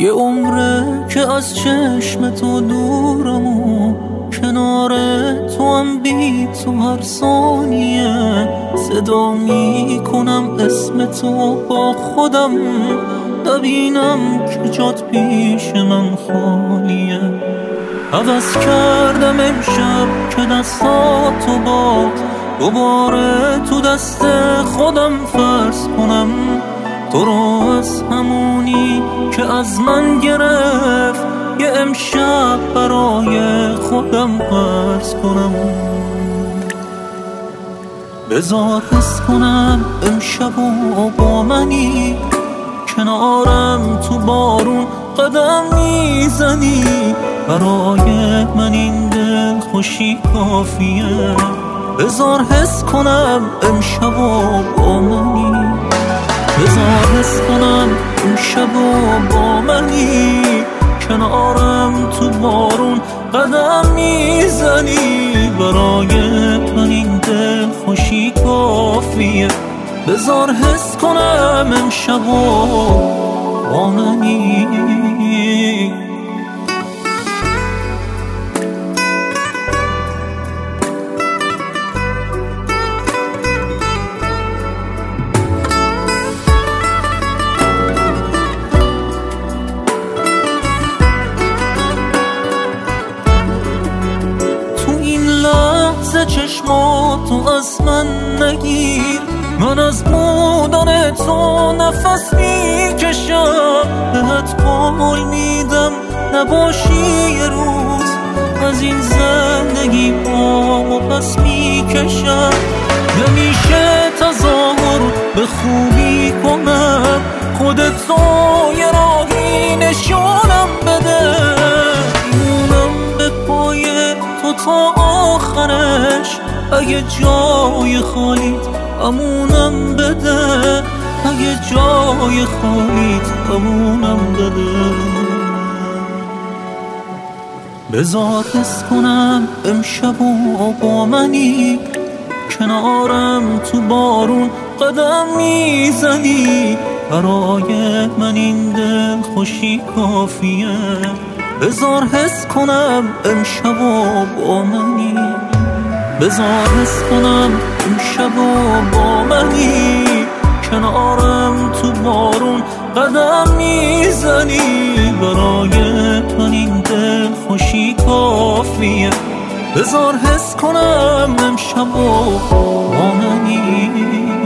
یه عمره که از چشم تو دورم و کنار تو هم بی تو هر ثانیه صدا میکنم اسم تو با خودم، نبینم که جات پیش من خالیه. عوض کردم امشب که دستاتو با دوباره تو دست خودم فرض کنم، تو رو از همونی که از من گرفت یه امشب برای خودم قرض کنم. بذار حس کنم امشب و با منی، کنارم تو بارون قدم میزنی، برای من این دل خوشی کافیه. بذار حس کنم امشب و با منی، بذار حس کنم امشب و با منی، کنارم تو بارون قدم میزنی، برای من این دل خوشی کافیه. بذار حس کنم امشب و با منی. چشماتو از من نگیر، من از بودن تو نفس میکشم، بهت قول میدم نباشی یه روز، از این زندگی پامو پس میکشم. نمیشه تظاهر به خوبی کنم، خودتو یه راهی نشونم بده، میمونم به پای تو تا آخرش، اگه جای خالیت امونم بده، اگه جای خالیت امونم بده. بذار حس کنم امشب و با منی، کنارم تو بارون قدم میزنی، برای من این دل خوشی کافیه. بذار حس کنم امشب و با منی، بذار حس کنم امشب و با منی، کنارم تو بارون قدم میزنی، برای من این دل خوشی کافیه. بذار حس کنم امشب و با منی.